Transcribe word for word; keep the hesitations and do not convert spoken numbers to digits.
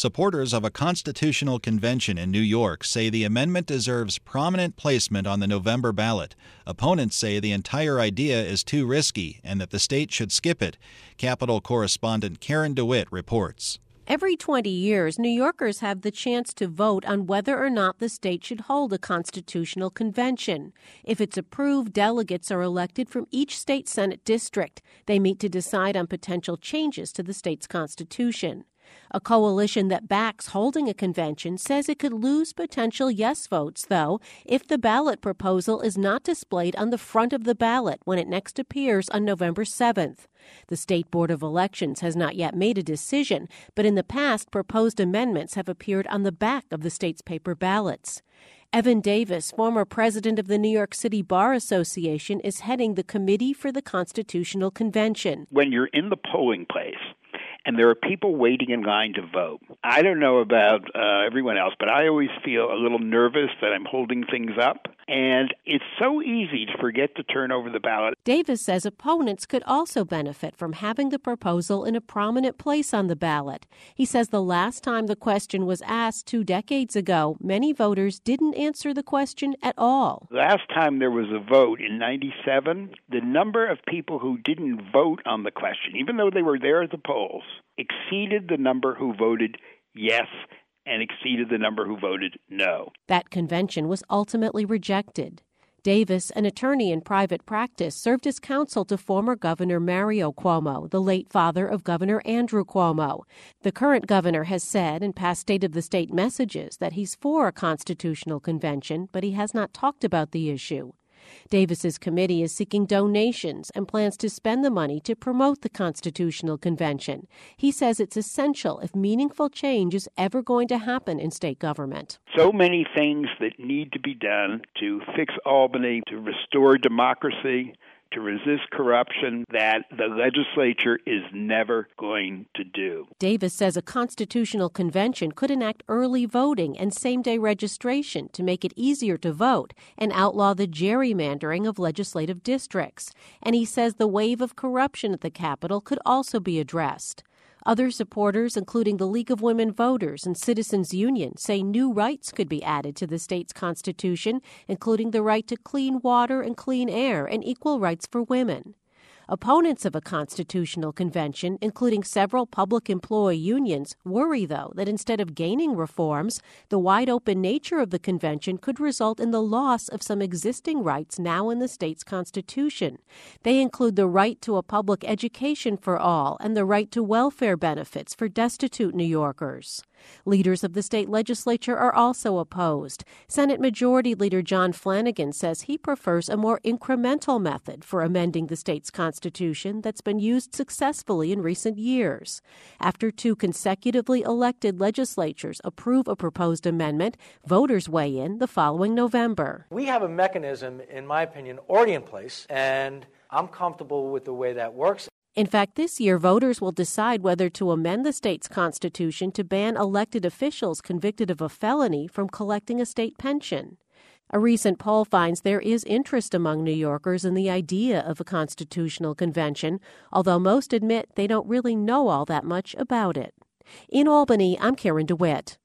Supporters of a constitutional convention in New York say the amendment deserves prominent placement on the November ballot. Opponents say the entire idea is too risky and that the state should skip it. Capitol correspondent Karen DeWitt reports. Every twenty years, New Yorkers have the chance to vote on whether or not the state should hold a constitutional convention. If it's approved, delegates are elected from each state Senate district. They meet to decide on potential changes to the state's constitution. A coalition that backs holding a convention says it could lose potential yes votes, though, if the ballot proposal is not displayed on the front of the ballot when it next appears on November seventh. The State Board of Elections has not yet made a decision, but in the past, proposed amendments have appeared on the back of the state's paper ballots. Evan Davis, former president of the New York City Bar Association, is heading the Committee for the Constitutional Convention. When you're in the polling place, and there are people waiting in line to vote. I don't know about uh, everyone else, but I always feel a little nervous that I'm holding things up. And it's so easy to forget to turn over the ballot. Davis says opponents could also benefit from having the proposal in a prominent place on the ballot. He says the last time the question was asked two decades ago, many voters didn't answer the question at all. Last time there was a vote in ninety-seven, the number of people who didn't vote on the question, even though they were there at the polls, exceeded the number who voted yes and exceeded the number who voted no. That convention was ultimately rejected. Davis, an attorney in private practice, served as counsel to former Governor Mario Cuomo, the late father of Governor Andrew Cuomo. The current governor has said in past State of the State messages that he's for a constitutional convention, but he has not talked about the issue. Davis's committee is seeking donations and plans to spend the money to promote the Constitutional Convention. He says it's essential if meaningful change is ever going to happen in state government. So many things that need to be done to fix Albany, to restore democracy, to resist corruption, that the legislature is never going to do. Davis says a constitutional convention could enact early voting and same-day registration to make it easier to vote and outlaw the gerrymandering of legislative districts. And he says the wave of corruption at the Capitol could also be addressed. Other supporters, including the League of Women Voters and Citizens Union, say new rights could be added to the state's constitution, including the right to clean water and clean air and equal rights for women. Opponents of a constitutional convention, including several public employee unions, worry, though, that instead of gaining reforms, the wide-open nature of the convention could result in the loss of some existing rights now in the state's constitution. They include the right to a public education for all and the right to welfare benefits for destitute New Yorkers. Leaders of the state legislature are also opposed. Senate Majority Leader John Flanagan says he prefers a more incremental method for amending the state's constitution that's been used successfully in recent years. After two consecutively elected legislatures approve a proposed amendment, voters weigh in the following November. We have a mechanism, in my opinion, already in place, and I'm comfortable with the way that works. In fact, this year, voters will decide whether to amend the state's constitution to ban elected officials convicted of a felony from collecting a state pension. A recent poll finds there is interest among New Yorkers in the idea of a constitutional convention, although most admit they don't really know all that much about it. In Albany, I'm Karen DeWitt.